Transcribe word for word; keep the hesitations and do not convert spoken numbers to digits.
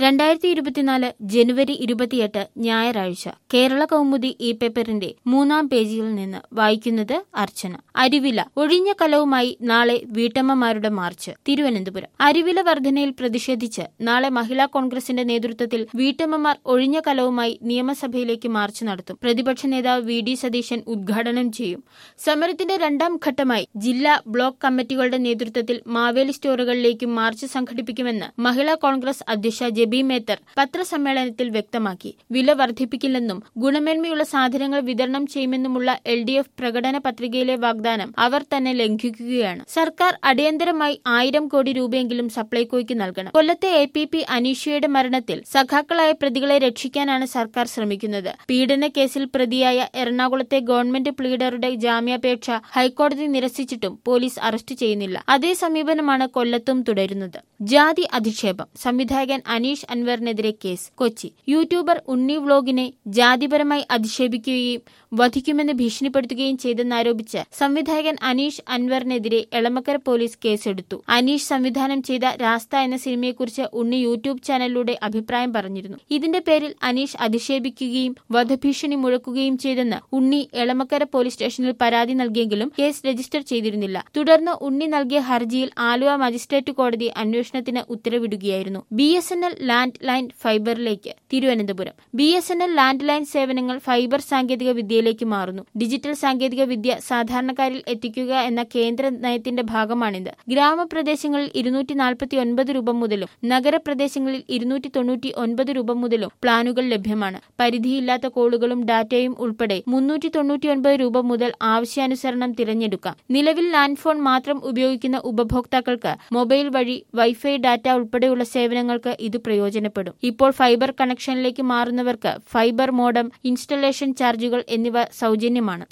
രണ്ടായിരത്തി ഇരുപത്തിനാല് ജനുവരി ഇരുപത്തിയെട്ട് ഞായറാഴ്ച കേരള കൗമുദി ഈ പേപ്പറിന്റെ മൂന്നാം പേജിൽ നിന്ന് വായിക്കുന്നത് അർച്ചന. അരിവില ഒഴിഞ്ഞ കലവുമായി നാളെ വീട്ടമ്മമാരുടെ മാർച്ച്. തിരുവനന്തപുരം. അരിവില വർധനയിൽ പ്രതിഷേധിച്ച് നാളെ മഹിളാ കോൺഗ്രസിന്റെ നേതൃത്വത്തിൽ വീട്ടമ്മമാർ ഒഴിഞ്ഞ കലവുമായി നിയമസഭയിലേക്ക് മാർച്ച് നടത്തും. പ്രതിപക്ഷ നേതാവ് വി ഡി സതീശൻ ഉദ്ഘാടനം ചെയ്യും. സമരത്തിന്റെ രണ്ടാം ഘട്ടമായി ജില്ലാ ബ്ലോക്ക് കമ്മിറ്റികളുടെ നേതൃത്വത്തിൽ മാവേലി സ്റ്റോറുകളിലേക്കും മാർച്ച് സംഘടിപ്പിക്കുമെന്ന് മഹിളാ കോൺഗ്രസ് അധ്യക്ഷ ജെബി മേത്തർ പത്രസമ്മേളനത്തിൽ വ്യക്തമാക്കി. വില വർദ്ധിപ്പിക്കില്ലെന്നും ഗുണമേന്മയുള്ള സാധനങ്ങൾ വിതരണം ചെയ്യുമെന്നുമുള്ള എൽ ഡി എഫ് പ്രകടന പത്രികയിലെ വാഗ്ദാനം അവർ തന്നെ ലംഘിക്കുകയാണ്. സർക്കാർ അടിയന്തരമായി ആയിരം കോടി രൂപയെങ്കിലും സപ്ലൈകോയ്ക്ക് നൽകണം. കൊല്ലത്തെ എ പി പി അനീഷയുടെ മരണത്തിൽ സഖാക്കളായ പ്രതികളെ രക്ഷിക്കാനാണ് സർക്കാർ ശ്രമിക്കുന്നത്. പീഡന കേസിൽ പ്രതിയായ എറണാകുളത്തെ ഗവൺമെന്റ് പ്ലീഡറുടെ ജാമ്യാപേക്ഷ ഹൈക്കോടതി നിരസിച്ചിട്ടും പോലീസ് അറസ്റ്റ് ചെയ്യുന്നില്ല. അതേ സമീപനമാണ് കൊല്ലത്തും തുടരുന്നത്. ജാതി അധിക്ഷേപം. സംവിധായകൻ അനീഷ് അൻവറിനെതിരെ കേസ്. കൊച്ചി. യൂട്യൂബർ ഉണ്ണി വ്ലോഗിനെ ജാതിപരമായി അധിക്ഷേപിക്കുകയും വധിക്കുമെന്ന് ഭീഷണിപ്പെടുത്തുകയും ചെയ്തെന്നാരോപിച്ച് സംവിധായകൻ അനീഷ് അൻവറിനെതിരെ എളമക്കര പോലീസ് കേസെടുത്തു. അനീഷ് സംവിധാനം ചെയ്ത രാസ്ത എന്ന സിനിമയെക്കുറിച്ച് ഉണ്ണി യൂട്യൂബ് ചാനലിലൂടെ അഭിപ്രായം പറഞ്ഞിരുന്നു. ഇതിന്റെ പേരിൽ അനീഷ് അധിക്ഷേപിക്കുകയും വധഭീഷണി മുഴക്കുകയും ചെയ്തെന്ന് ഉണ്ണി എളമക്കര പോലീസ് സ്റ്റേഷനിൽ പരാതി നൽകിയെങ്കിലും കേസ് രജിസ്റ്റർ ചെയ്തിരുന്നില്ല. തുടർന്ന് ഉണ്ണി നൽകിയ ഹർജിയിൽ ആലുവ മജിസ്ട്രേറ്റ് കോടതി അന്വേഷണത്തിന് ഉത്തരവിടുകയായിരുന്നു. B S N L landline ഫൈബറിലേക്ക്. Thiruvananthapuram. B S N L landline സേവനങ്ങൾ ഫൈബർ സാങ്കേതിക വിദ്യയിലേക്ക് മാറുന്നു. ഡിജിറ്റൽ സാങ്കേതിക വിദ്യ സാധാരണക്കാരിൽ എത്തിക്കുക എന്ന കേന്ദ്ര നയത്തിന്റെ ഭാഗമാണിത്. ഗ്രാമപ്രദേശങ്ങളിൽ ഇരുന്നൂറ്റി നാൽപ്പത്തി ഒൻപത് രൂപ മുതലും നഗരപ്രദേശങ്ങളിൽ ഇരുന്നൂറ്റി തൊണ്ണൂറ്റി ഒൻപത് രൂപ മുതലും പ്ലാനുകൾ ലഭ്യമാണ്. പരിധിയില്ലാത്ത കോളുകളും ഡാറ്റയും ഉൾപ്പെടെ മുന്നൂറ്റി തൊണ്ണൂറ്റി ഒൻപത് രൂപ മുതൽ ആവശ്യാനുസരണം തിരഞ്ഞെടുക്കാം. നിലവിൽ ലാൻഡ് ഫോൺ മാത്രം ഉപയോഗിക്കുന്ന ഉപഭോക്താക്കൾക്ക് മൊബൈൽ വഴി വൈഫൈ, ഡാറ്റ ഉൾപ്പെടെയുള്ള സേവനങ്ങൾക്ക് ഇത് പ്രയോജനപ്പെടും. ഇപ്പോൾ ഫൈബർ കണക്ഷനിലേക്ക് മാറുന്നവർക്ക് ഫൈബർ മോഡം, ഇൻസ്റ്റലേഷൻ ചാർജുകൾ എന്നിവ സൗജന്യമാണ്.